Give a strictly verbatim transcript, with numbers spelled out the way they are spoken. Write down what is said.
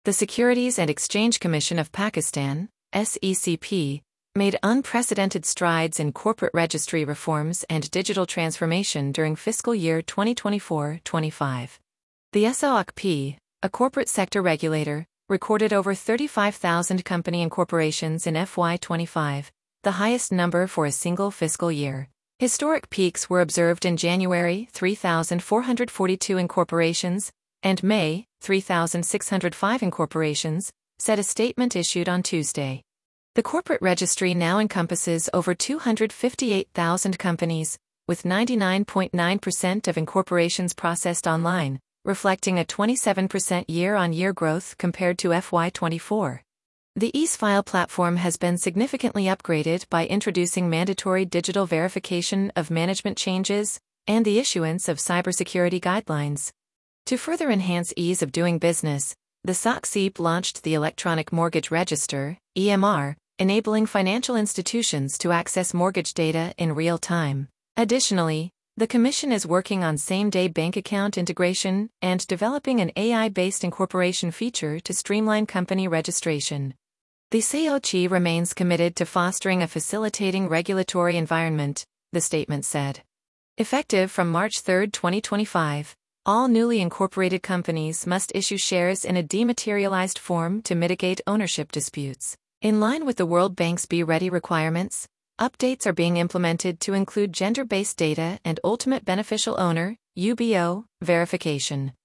The Securities and Exchange Commission of Pakistan, S E C P, made unprecedented strides in corporate registry reforms and digital transformation during fiscal year twenty twenty-four twenty-five. The S O C P, a corporate sector regulator, recorded over thirty-five thousand company incorporations in F Y twenty-five, the highest number for a single fiscal year. Historic peaks were observed in January, three thousand four hundred forty-two incorporations, and May, three thousand six hundred five incorporations, said a statement issued on Tuesday. The corporate registry now encompasses over two hundred fifty-eight thousand companies, with ninety-nine point nine percent of incorporations processed online, reflecting a twenty-seven percent year-on-year growth compared to F Y twenty-four. The EaseFile platform has been significantly upgraded by introducing mandatory digital verification of management changes and the issuance of cybersecurity guidelines. To further enhance ease of doing business, the S O C C P launched the Electronic Mortgage Register, E M R, enabling financial institutions to access mortgage data in real time. Additionally, the Commission is working on same-day bank account integration and developing an A I-based incorporation feature to streamline company registration. The S O C C remains committed to fostering a facilitating regulatory environment, the statement said. Effective from March third, twenty twenty-five, all newly incorporated companies must issue shares in a dematerialized form to mitigate ownership disputes. In line with the World Bank's Be Ready requirements, updates are being implemented to include gender-based data and ultimate beneficial owner, U B O, verification.